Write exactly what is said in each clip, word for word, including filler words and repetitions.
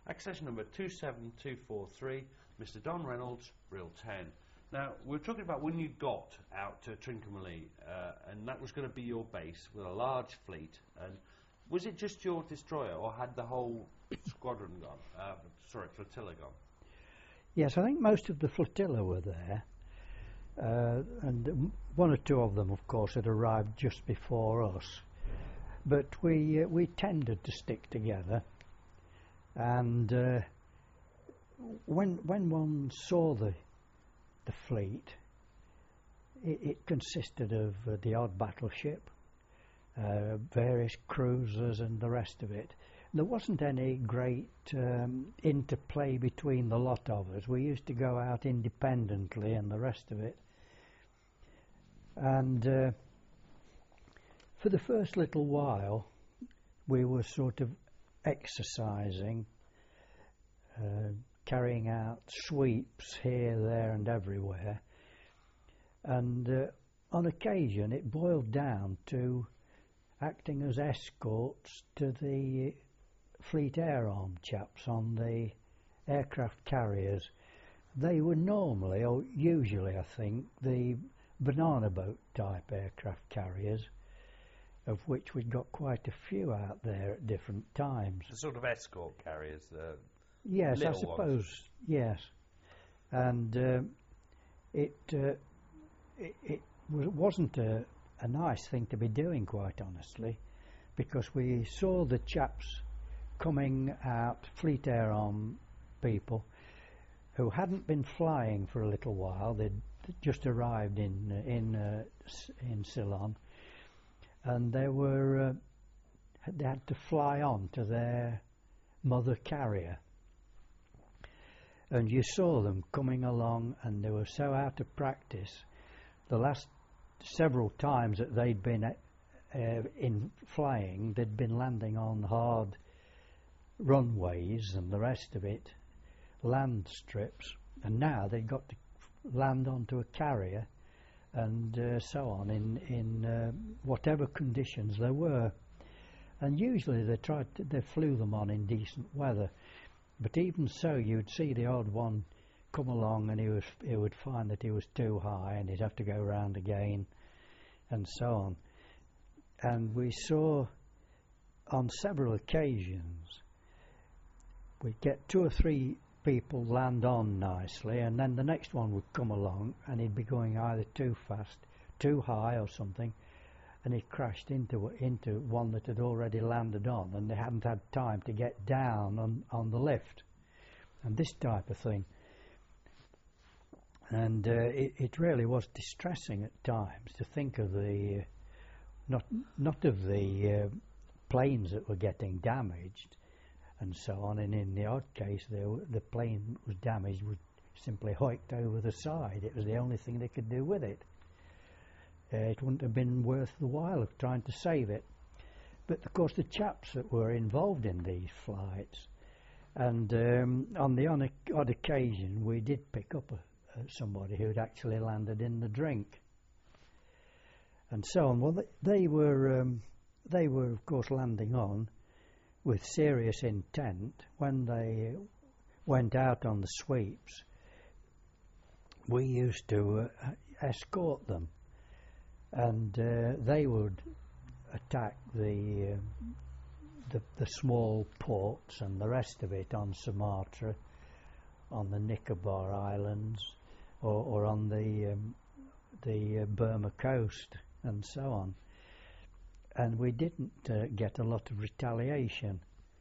Access number two seven two four three, Mister Don Reynolds, Reel ten. Now, we're talking about when you got out to Trincomalee, uh, and that was going to be your base with a large fleet. And was it just your destroyer, or had the whole squadron gone? Uh, sorry, flotilla gone? Yes, I think most of the flotilla were there. Uh, and one or two of them, of course, had arrived just before us. But we uh, we tended to stick together. And uh, when when one saw the the fleet, it, it consisted of uh, the odd battleship, uh, various cruisers, and the rest of it. There wasn't any great um, interplay between the lot of us. We used to go out independently, and the rest of it. And uh, for the first little while, we were sort of exercising, uh, carrying out sweeps here, there and everywhere, and uh, on occasion it boiled down to acting as escorts to the Fleet Air Arm chaps on the aircraft carriers. They were normally, or usually I think, the banana boat type aircraft carriers, of which we'd got quite a few out there at different times. The sort of escort carriers? Uh, yes, I suppose, ones. yes. And uh, it, uh, it, it wasn't a, a nice thing to be doing, quite honestly, because we saw the chaps coming out, Fleet Air Arm people, who hadn't been flying for a little while. They'd just arrived in, in, uh, in Ceylon. And they were, uh, they had to fly on to their mother carrier. And you saw them coming along, and they were so out of practice. The last several times that they'd been uh, in flying, they'd been landing on hard runways and the rest of it, land strips. And now they'd got to land onto a carrier, and uh, so on, in in uh, whatever conditions there were. And usually they tried to, they flew them on in decent weather, but even so, you'd see the odd one come along, and he was he would find that he was too high, and he'd have to go round again, and so on. And we saw on several occasions we'd get two or three people land on nicely, and then the next one would come along, and he'd be going either too fast, too high or something, and he crashed into into one that had already landed on, and they hadn't had time to get down on, on the lift, and this type of thing. And uh, it, it really was distressing at times to think of the, uh, not, not of the uh, planes that were getting damaged, and so on, and in the odd case the, the plane was damaged, was simply hiked over the side. It was the only thing they could do with it. Uh, it wouldn't have been worth the while of trying to save it. But of course the chaps that were involved in these flights, and um, on the on odd occasion we did pick up a, a somebody who had actually landed in the drink, and so on. Well, they, they were um, they were of course landing on with serious intent. When they went out on the sweeps, we used to uh, escort them, and uh, they would attack the, uh, the the small ports and the rest of it on Sumatra, on the Nicobar Islands, or, or on the um, the uh, Burma coast, and so on. And we didn't uh, get a lot of retaliation.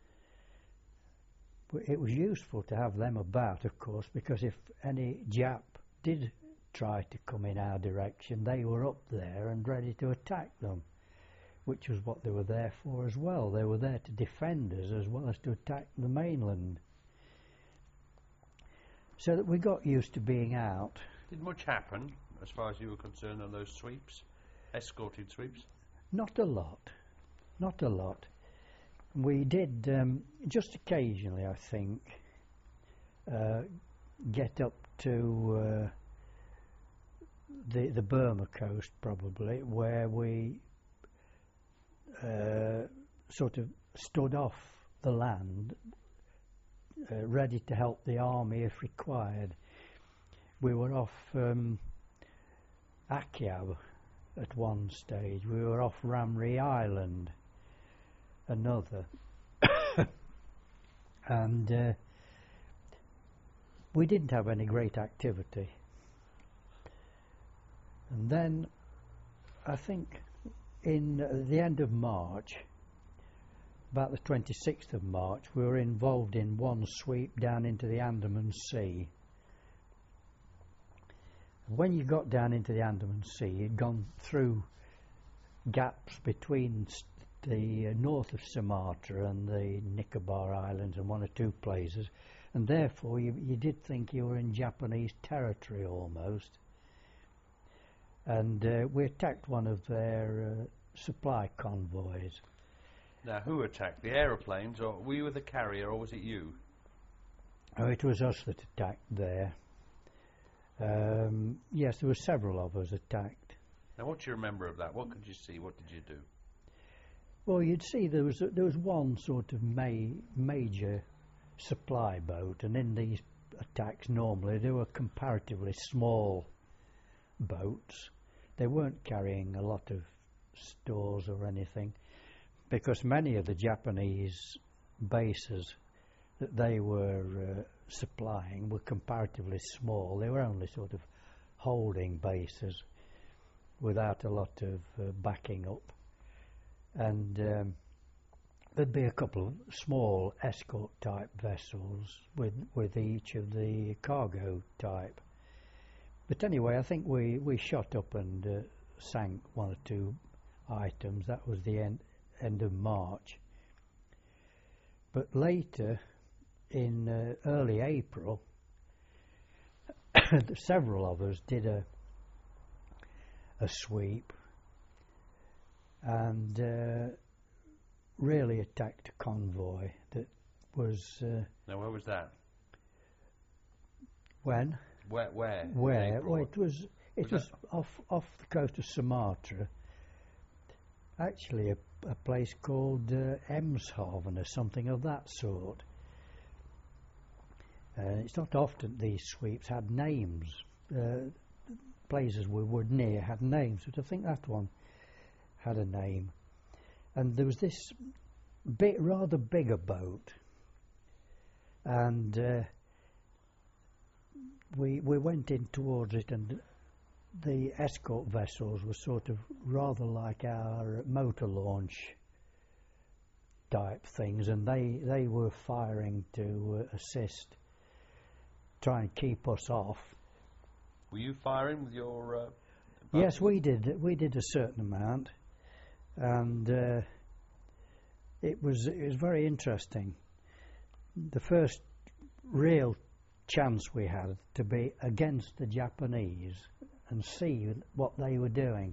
It was useful to have them about, of course, because if any Jap did try to come in our direction, they were up there and ready to attack them, which was what they were there for as well. They were there to defend us as well as to attack the mainland. So that we got used to being out. Did much happen, as far as you were concerned, on those sweeps, escorted sweeps? Not a lot, not a lot. We did um, just occasionally, I think, uh, get up to uh, the the Burma coast, probably, where we uh, sort of stood off the land uh, ready to help the army if required. We were off um, Akyab at one stage. We were off Ramree Island another. And uh, we didn't have any great activity. And then I think in uh, the end of March, about the twenty-sixth of March, we were involved in one sweep down into the Andaman Sea. When you got down into the Andaman Sea, you'd gone through gaps between st- the uh, north of Sumatra and the Nicobar Islands and one or two places, and therefore you, you did think you were in Japanese territory almost. And uh, we attacked one of their uh, supply convoys. Now, who attacked? The aeroplanes, or were you with the carrier, or was it you? Oh, it was us that attacked there. Um, yes, there were several of us attacked. Now, what do you remember of that? What could you see? What did you do? Well, you'd see there was a, there was one sort of ma- major supply boat, and in these attacks normally they were comparatively small boats. They weren't carrying a lot of stores or anything, because many of the Japanese bases that they were uh, supplying were comparatively small. They were only sort of holding bases without a lot of uh, backing up. And um, there'd be a couple of small escort type vessels with, with each of the cargo type. But anyway, I think we, we shot up and uh, sank one or two items. That was the end, end of March. But later, in uh, early April, several of us did a a sweep and uh, really attacked a convoy that was... Uh, now, where was that? When? Where? Where? Where? Well, it was, it was, was off, off the coast of Sumatra. Actually, a, a place called uh, Emshaven or something of that sort. Uh, it's not often these sweeps had names. Uh, places we were near had names, but I think that one had a name. And there was this bit rather bigger boat, and uh, we we went in towards it, and the escort vessels were sort of rather like our motor launch type things, and they, they were firing to uh, assist, try and keep us off. Were you firing with your... Uh, yes, we did. We did a certain amount, and uh, it was it was very interesting. The first real chance we had to be against the Japanese and see what they were doing.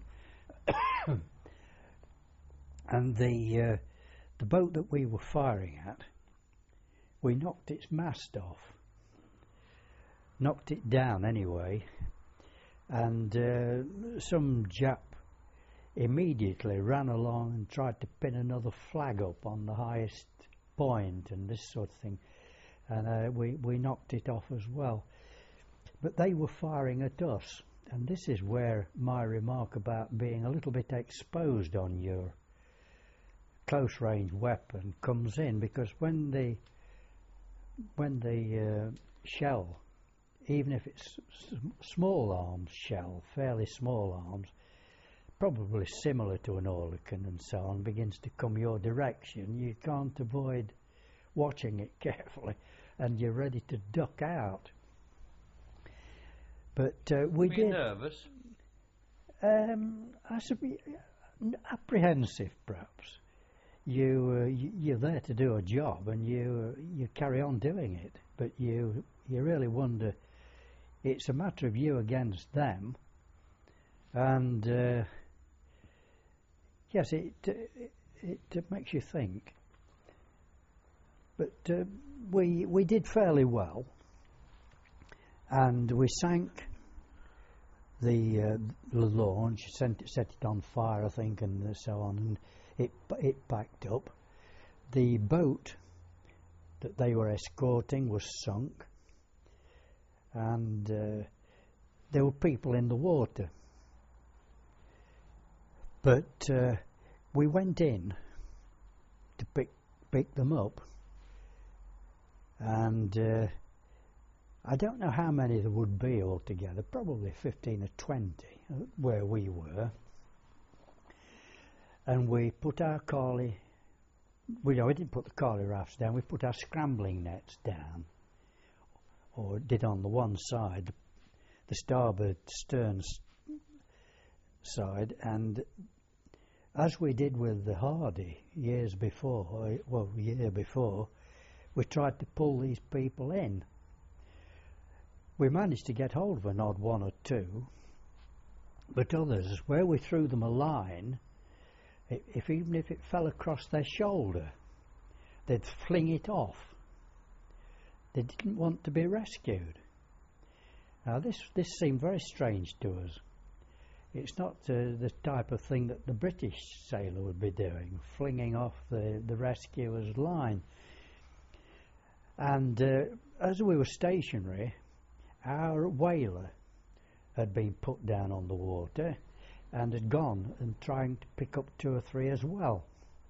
And the uh, the boat that we were firing at, we knocked its mast off, knocked it down anyway, and uh, some Jap immediately ran along and tried to pin another flag up on the highest point and this sort of thing, and uh, we, we knocked it off as well. But they were firing at us, and this is where my remark about being a little bit exposed on your close range weapon comes in, because when the when the uh, shell, even if it's s- small arms shell, fairly small arms, probably similar to an Oerlikon and so on, begins to come your direction, you can't avoid watching it carefully, and you're ready to duck out. But uh, we Were did. you nervous? Um, I should be apprehensive, perhaps. You, uh, you you're there to do a job, and you uh, you carry on doing it. But you you really wonder. It's a matter of you against them, and uh, yes, it, it it makes you think. But uh, we we did fairly well, and we sank the uh, the launch, sent it, set it on fire, I think, and so on, and it it backed up. The boat that they were escorting was sunk, and uh, there were people in the water. But uh, we went in to pick pick them up, and uh, I don't know how many there would be altogether, probably fifteen or twenty uh, where we were. And we put our Carley, we, no, we didn't put the Carley rafts down, we put our scrambling nets down, or did on the one side, the starboard stern s- side, and as we did with the Hardy years before, or, well, a year before, we tried to pull these people in. We managed to get hold of an odd one or two, but others, where we threw them a line, if, if even if it fell across their shoulder, they'd fling it off. They didn't want to be rescued. Now this this seemed very strange to us. It's not uh, the type of thing that the British sailor would be doing, flinging off the, the rescuer's line. And uh, as we were stationary, our whaler had been put down on the water and had gone and trying to pick up two or three as well.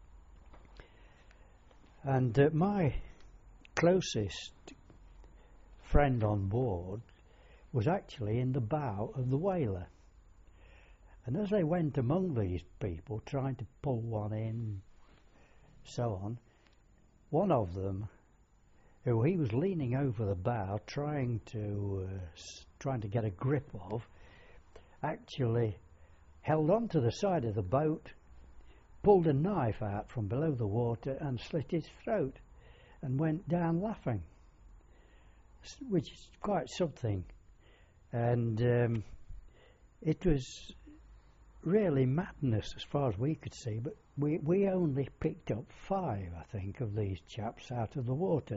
And uh, my closest friend on board was actually in the bow of the whaler. And as they went among these people, trying to pull one in, so on, one of them, who he was leaning over the bow, trying to uh, s- trying to get a grip of, actually held on to the side of the boat, pulled a knife out from below the water, and slit his throat, and went down laughing, s- which is quite something. And um, it was really madness as far as we could see, but we, we only picked up five, I think, of these chaps out of the water.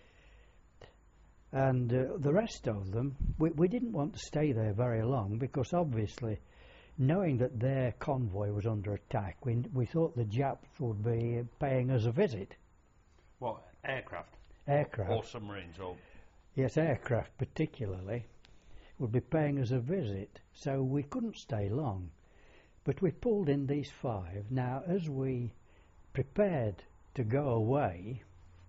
And uh, the rest of them, we, we didn't want to stay there very long, because obviously, knowing that their convoy was under attack, we, we thought the Japs would be paying us a visit. What, aircraft? Aircraft. Or submarines? Or Yes, aircraft particularly, would be paying us a visit, so we couldn't stay long. But we pulled in these five. Now, as we prepared to go away,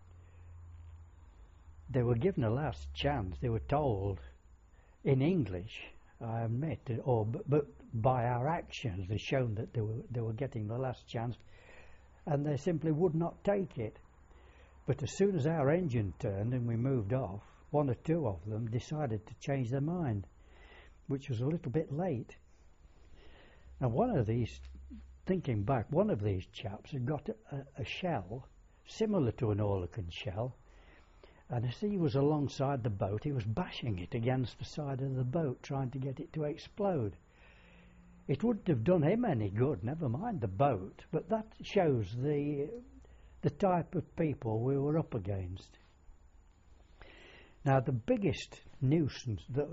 they were given a last chance. They were told in English, I admit, or but, but by our actions, they shown that they were they were getting the last chance, and they simply would not take it. But as soon as our engine turned and we moved off, one or two of them decided to change their mind, which was a little bit late. And one of these, thinking back, one of these chaps had got a, a shell similar to an Oerlikon shell, and as he was alongside the boat, he was bashing it against the side of the boat, trying to get it to explode. It wouldn't have done him any good, never mind the boat, but that shows the the type of people we were up against. Now, the biggest nuisance, the,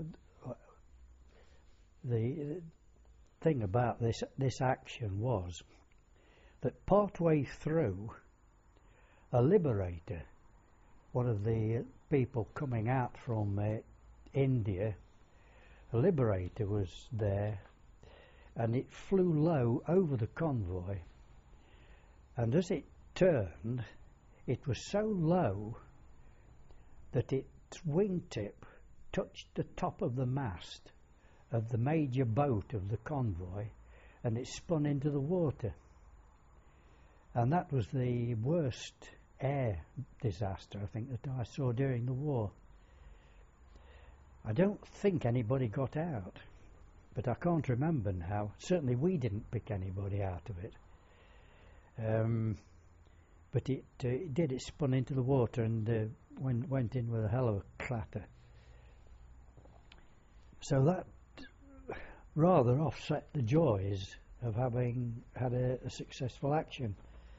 the thing about this this action was that partway through, a Liberator, one of the people coming out from uh, India, a Liberator was there, and it flew low over the convoy, and as it turned, it was so low that its wingtip touched the top of the mast of the major boat of the convoy, and it spun into the water. And that was the worst air disaster, I think, that I saw during the war. I don't think anybody got out, but I can't remember now. Certainly we didn't pick anybody out of it. Um, but it, uh, it did, it spun into the water and uh, went, went in with a hell of a clatter. So that rather offset the joys of having had a, a successful action.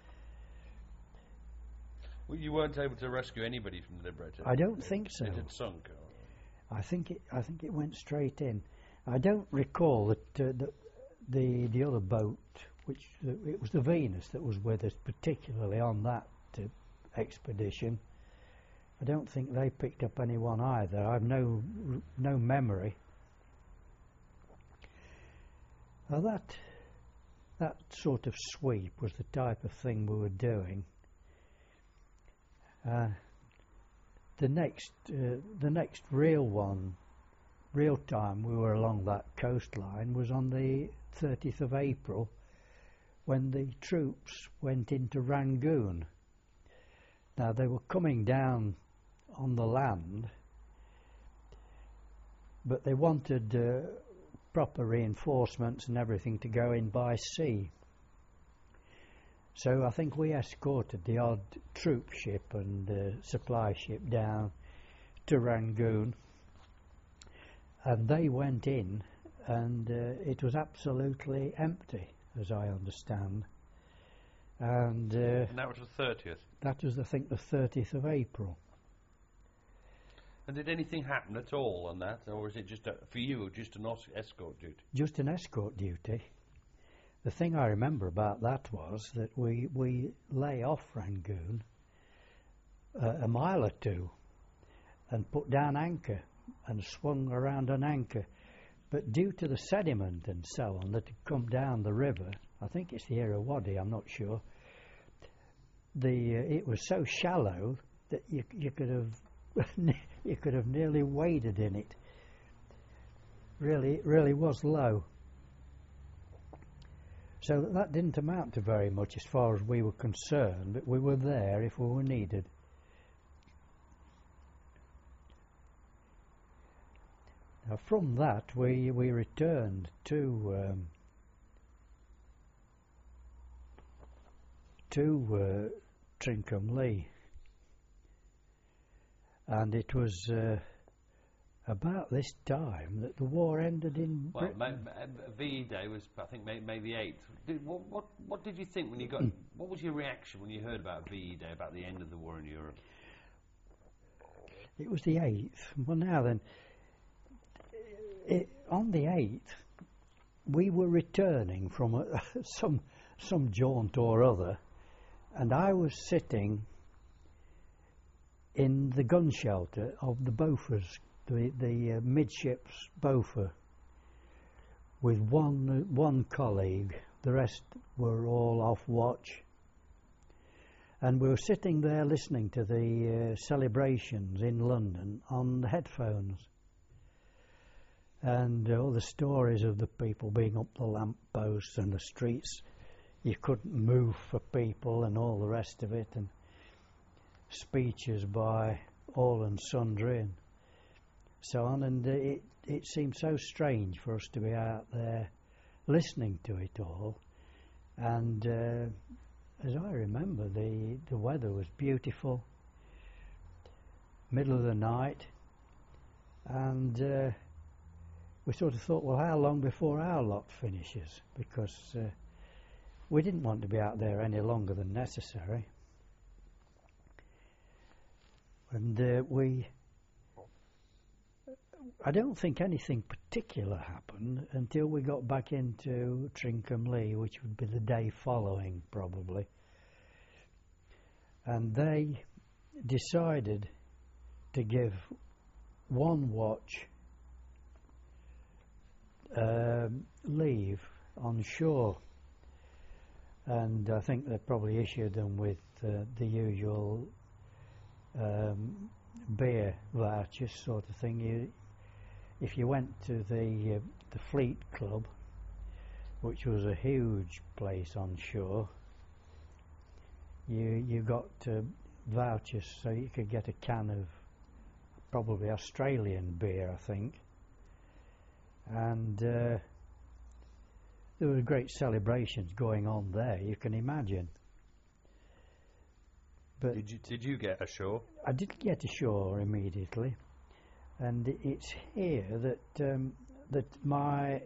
well, you weren't able to rescue anybody from the Liberator? I don't think so. It had sunk? Or? I think it. I think it went straight in. I don't recall that uh, the, the the other boat, which uh, it was the Venus that was with us, particularly on that uh, expedition. I don't think they picked up anyone either. I've no no memory. Now that that sort of sweep was the type of thing we were doing. Uh, the next uh, the next real one, real time we were along that coastline was on the thirtieth of April, when the troops went into Rangoon. Now they were coming down on the land, but they wanted uh, proper reinforcements and everything to go in by sea. So I think we escorted the odd troop ship and uh, supply ship down to Rangoon, and they went in, and uh, it was absolutely empty, as I understand. And, uh, and that was the thirtieth? That was, I think, the thirtieth of April. And did anything happen at all on that, or was it just, a, for you, just an os- escort duty? Just an escort duty. The thing I remember about that was that we, we lay off Rangoon uh, a mile or two and put down anchor and swung around an anchor. But due to the sediment and so on that had come down the river, I think it's the Irrawaddy, I'm not sure, the uh, it was so shallow that you you could have you could have nearly waded in it. Really, it really was low. So that didn't amount to very much as far as we were concerned, but we were there if we were needed. Now from that we we returned to um, to uh, Trincomalee, and it was uh, about this time that the war ended in well, Britain. Ma- Ma- V E Day was, I think, May, May the eighth. Did, what, what, what did you think when you got, what was your reaction when you heard about V E Day, about the end of the war in Europe? It was the eighth. Well, now then, it, on the eighth, we were returning from a, some some jaunt or other, and I was sitting in the gun shelter of the Beauforts, the the uh, midships Beaufort, with one uh, one colleague. The rest were all off watch, and we were sitting there listening to the uh, celebrations in London on the headphones, and uh, all the stories of the people being up the lamp posts and the streets you couldn't move for people and all the rest of it, and speeches by all and sundry and so on, and uh, it, it seemed so strange for us to be out there listening to it all. And uh, as I remember, the, the weather was beautiful, middle of the night, and uh, we sort of thought, well, how long before our lot finishes? Because uh, we didn't want to be out there any longer than necessary. And uh, we, I don't think anything particular happened until we got back into Trincomalee, which would be the day following probably. And they decided to give one watch um, leave on shore. And I think they probably issued them with uh, the usual um, beer vouchers sort of thing. You, if you went to the uh, the Fleet Club, which was a huge place on shore, you you got uh, vouchers so you could get a can of probably Australian beer, I think. And uh, there were great celebrations going on there, you can imagine. But did you did you get ashore? I did get ashore immediately, and it's here that um, that my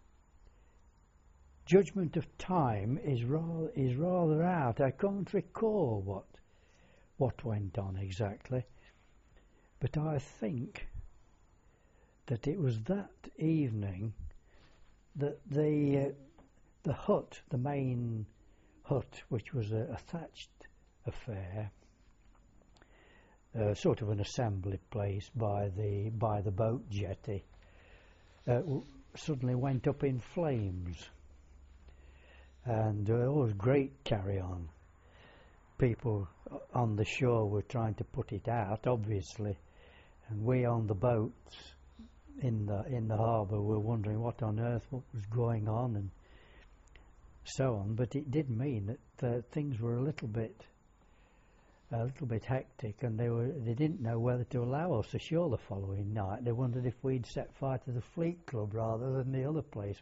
judgment of time is rather is rather out. I can't recall what what went on exactly, but I think that it was that evening that the uh, the hut, the main hut, which was a, a thatched affair, uh, sort of an assembly place by the by the boat jetty, uh, w- suddenly went up in flames, and uh, it was great carry on. People on the shore were trying to put it out, obviously, and we on the boats in the in the harbour were wondering what on earth what was going on and so on. But it did mean that uh, things were a little bit a little bit hectic, and they were they didn't know whether to allow us ashore the following night. They wondered if we'd set fire to the Fleet Club rather than the other place.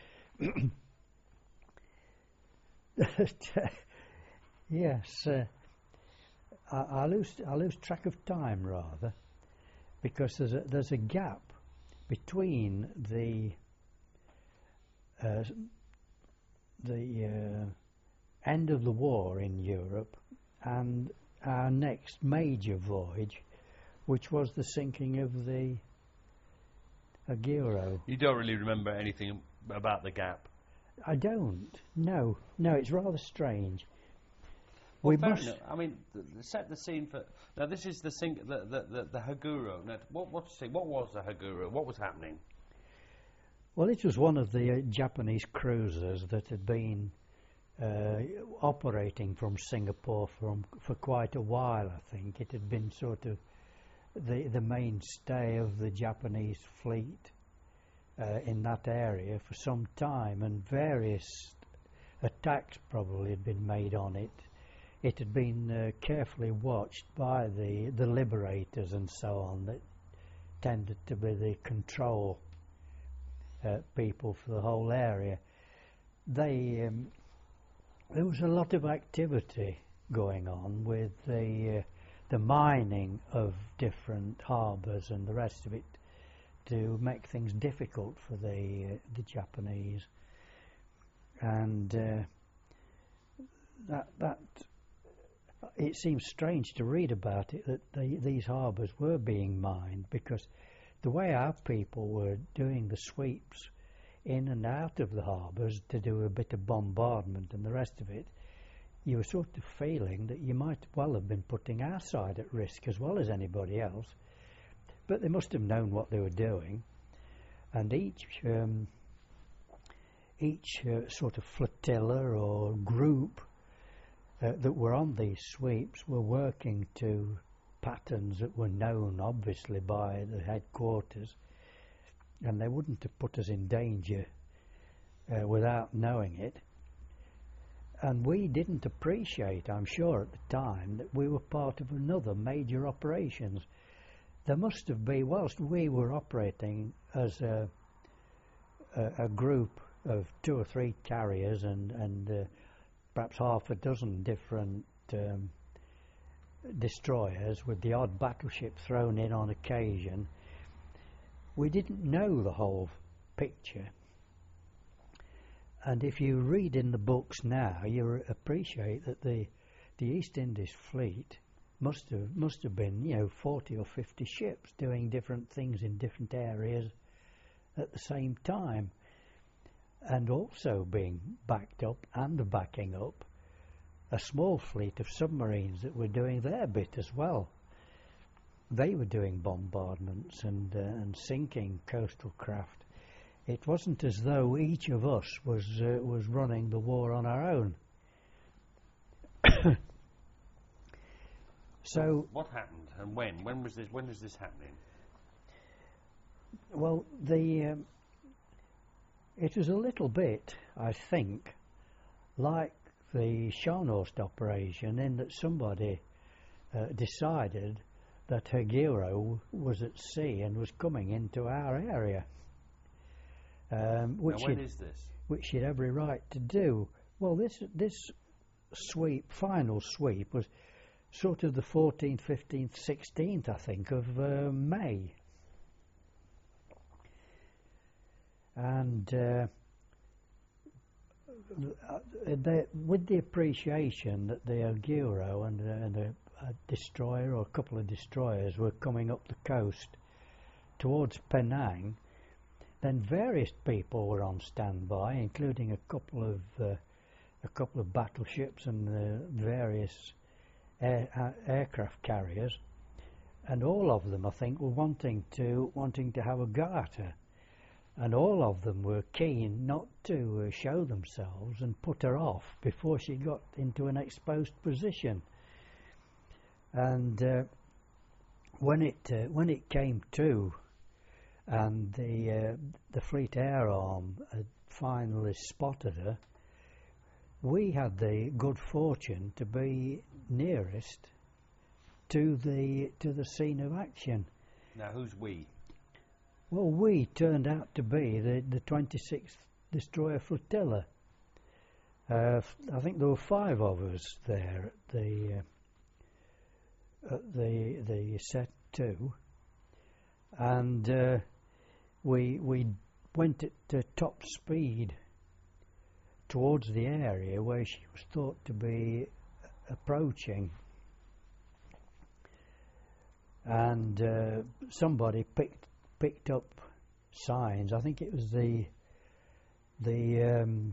Yes, uh, I, I lose I lose track of time rather, because there's a, there's a gap between the uh, the uh, end of the war in Europe and our next major voyage, which was the sinking of the Agiro. You don't really remember anything about the gap? I don't. No, no, it's rather strange. Well, we fair must. enough. I mean, th- th- set the scene for. Now, this is the sink, the the the, the Haguro. Now, what what what was the Haguro? What was happening? Well, it was one of the uh, Japanese cruisers that had been uh, operating from Singapore from for quite a while. I think it had been sort of the the mainstay of the Japanese fleet uh, in that area for some time, and various attacks probably had been made on it. It had been uh, carefully watched by the the liberators and so on that tended to be the control uh, people for the whole area. They um, there was a lot of activity going on with the uh, the mining of different harbours and the rest of it to make things difficult for the uh, the Japanese, and uh, that that. It seems strange to read about it that the, these harbours were being mined, because the way our people were doing the sweeps in and out of the harbours to do a bit of bombardment and the rest of it, you were sort of feeling that you might well have been putting our side at risk as well as anybody else. But they must have known what they were doing, and each um, each uh, sort of flotilla or group Uh, that were on these sweeps were working to patterns that were known obviously by the headquarters, and they wouldn't have put us in danger uh, without knowing it. And we didn't appreciate, I'm sure at the time, that we were part of another major operations. There must have been, whilst we were operating as a, a, a group of two or three carriers and, and uh, perhaps half a dozen different um, destroyers with the odd battleship thrown in on occasion, we didn't know the whole picture. And if you read in the books now, you appreciate that the the East Indies fleet must have must have been, you know, forty or fifty ships doing different things in different areas at the same time, and also being backed up and backing up a small fleet of submarines that were doing their bit as well. They were doing bombardments and uh, and sinking coastal craft. It wasn't as though each of us was uh, was running the war on our own. So what happened and when? When was this? When was this happening? Well, the um, it was a little bit, I think, like the Scharnhorst operation, in that somebody uh, decided that Hagiro was at sea and was coming into our area. Um, which now, when it, is this? Which he had every right to do. Well, this this sweep, final sweep, was sort of the fourteenth, fifteenth, sixteenth, I think, of uh, May. And uh, they, with the appreciation that the Agiro and, uh, and a, a destroyer or a couple of destroyers were coming up the coast towards Penang, then various people were on standby, including a couple of uh, a couple of battleships and uh, various air, uh, aircraft carriers, and all of them, I think, were wanting to wanting to have a go at her, and all of them were keen not to uh, show themselves and put her off before she got into an exposed position. And uh, when it uh, when it came to, and the uh, the Fleet Air Arm had finally spotted her, we had the good fortune to be nearest to the to the scene of action. Now, who's we? Well, we turned out to be the, the twenty-sixth Destroyer Flotilla. Uh, f- I think there were five of us there at the uh, at the the set two, and uh, we we went at uh, top speed towards the area where she was thought to be approaching. And uh, somebody picked picked up signs. I think it was the the um,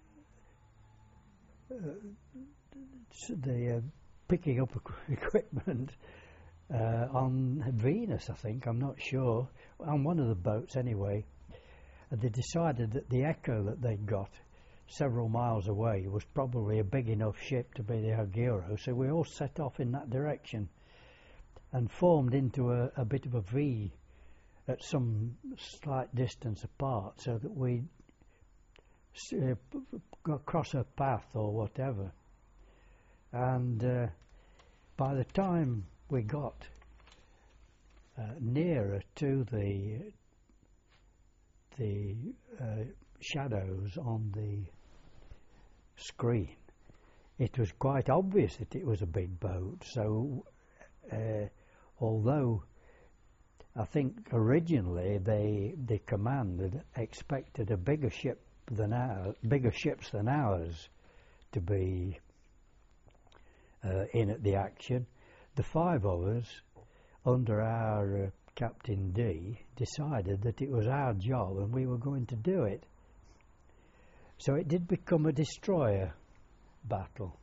uh, the uh, picking up equipment uh, on Venus. I think, I'm not sure, on one of the boats anyway. And they decided that the echo that they got several miles away was probably a big enough ship to be the Hagiro. So we all set off in that direction and formed into a, a bit of a V at some slight distance apart, so that we uh, got across her path or whatever. And uh, by the time we got uh, nearer to the the uh, shadows on the screen, it was quite obvious that it was a big boat. So uh, although I think originally they the command had expected a bigger ship than our, bigger ships than ours to be uh, in at the action, the five of us under our uh, Captain D decided that it was our job and we were going to do it. So it did become a destroyer battle.